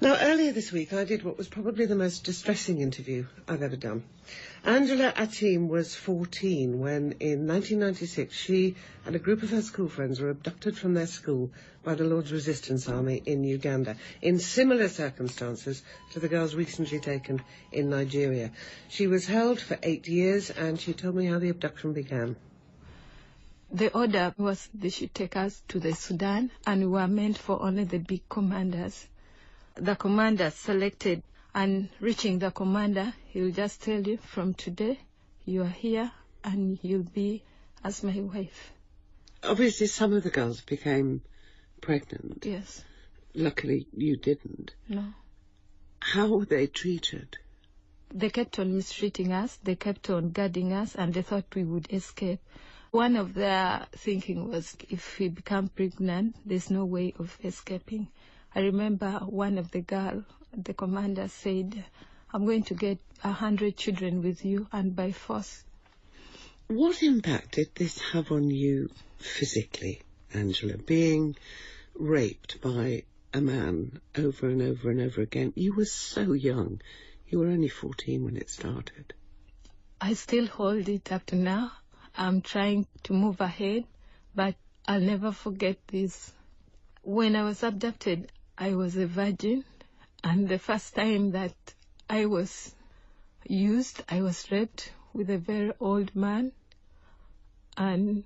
Now, earlier this week, I did what was probably the most distressing interview I've ever done. Angela Atim was 14 when, in 1996, she and a group of her school friends were abducted from their school by the Lord's Resistance Army in Uganda, in similar circumstances to the girls recently taken in Nigeria. She was held for 8 years, and she told me how the abduction began. The order was they should take us to the Sudan, and we were meant for only the big commanders. The commander selected, and reaching the commander, he'll just tell you, from today, you are here and you'll be as my wife. Obviously, some of the girls became pregnant. Yes. Luckily, you didn't. No. How were they treated? They kept on mistreating us, they kept on guarding us, and they thought we would escape. One of their thinking was, if we become pregnant, there's no way of escaping. I remember one of the girls, the commander said, I'm going to get 100 children with you, and by force. What impact did this have on you physically, Angela, being raped by a man over and over and over again? You were so young. You were only 14 when it started. I still hold it up to now. I'm trying to move ahead, but I'll never forget this. When I was abducted, I was a virgin, and the first time that I was used, I was raped with a very old man, and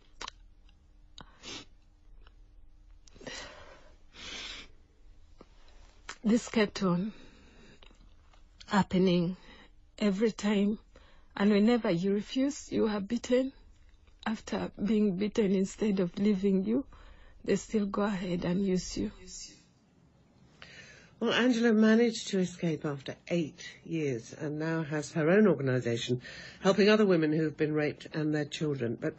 this kept on happening every time, and whenever you refuse, you are beaten. After being beaten, instead of leaving you, they still go ahead and use you. Well, Angela managed to escape after 8 years and now has her own organisation helping other women who have been raped and their children. But